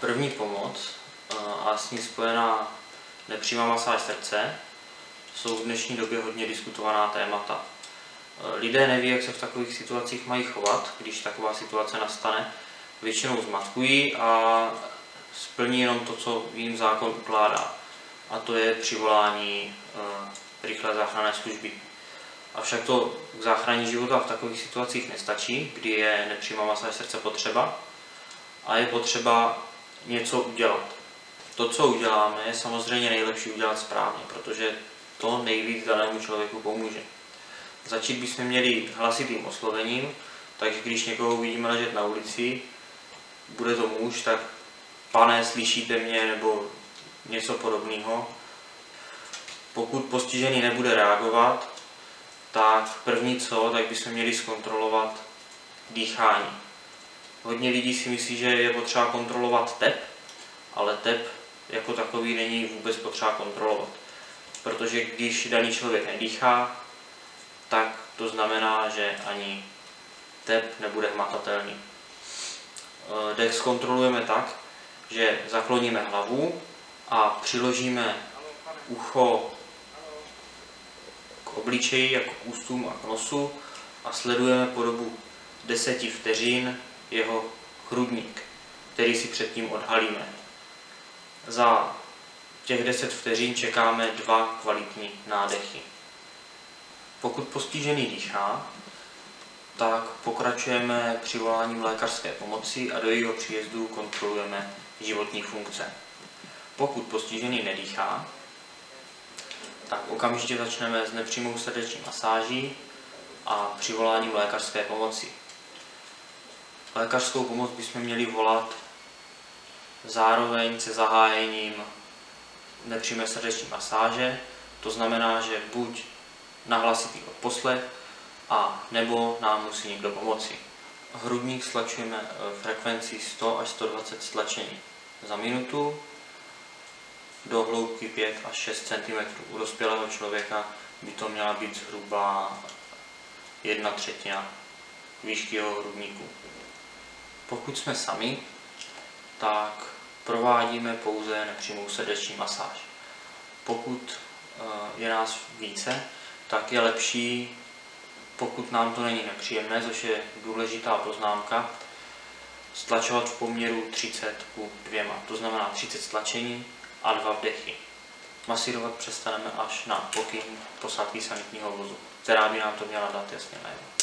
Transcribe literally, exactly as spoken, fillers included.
První pomoc a s ní spojená nepřímá masáž srdce jsou v dnešní době hodně diskutovaná témata. Lidé neví, jak se v takových situacích mají chovat, když taková situace nastane. Většinou zmatkují a splní jenom to, co jim zákon ukládá. A to je přivolání e, rychlé záchranné služby. Avšak to k záchraně života v takových situacích nestačí, kdy je nepřímá masáž srdce potřeba a je potřeba něco udělat. To, co uděláme, je samozřejmě nejlepší udělat správně, protože to nejvíc danému člověku pomůže. Začít bychom měli hlasitým oslovením, takže když někoho uvidíme ležet na ulici, bude to muž, tak pane, slyšíte mě, nebo něco podobného. Pokud postižený nebude reagovat, tak první co, tak bychom měli zkontrolovat dýchání. Hodně lidí si myslí, že je potřeba kontrolovat tep, ale tep jako takový není vůbec potřeba kontrolovat. Protože když daný člověk nedýchá, tak to znamená, že ani tep nebude hmatatelný. Dech zkontrolujeme tak, že zakloníme hlavu a přiložíme ucho k obličeji, jako k ústům a k nosu a sledujeme po dobu deseti vteřin jeho hrudník, který si předtím odhalíme. Za těch deset vteřin čekáme dva kvalitní nádechy. Pokud postižený dýchá, tak pokračujeme přivoláním lékařské pomoci a do jejího příjezdu kontrolujeme životní funkce. Pokud postižený nedýchá, tak okamžitě začneme s nepřímou srdeční masáží a přivoláním lékařské pomoci. Lékařskou pomoc bychom měli volat zároveň se zahájením nepřímé srdeční masáže, to znamená, že buď na hlasitý odposlech, a nebo nám musí někdo pomoci. Hrudník stlačujeme v frekvenci sto až sto dvacet stlačení za minutu do hloubky pět až šest centimetrů. U dospělého člověka by to měla být zhruba jedna třetina výšky jeho hrudníku. Pokud jsme sami, tak provádíme pouze nepřímou srdeční masáž. Pokud je nás více, tak je lepší, pokud nám to není nepříjemné, což je důležitá poznámka, stlačovat v poměru třicet ku dvěma. To znamená třicet stlačení a dva vdechy. Masírovat přestaneme až na pokyn posádky sanitního vozu, která by nám to měla dát jasně najevo.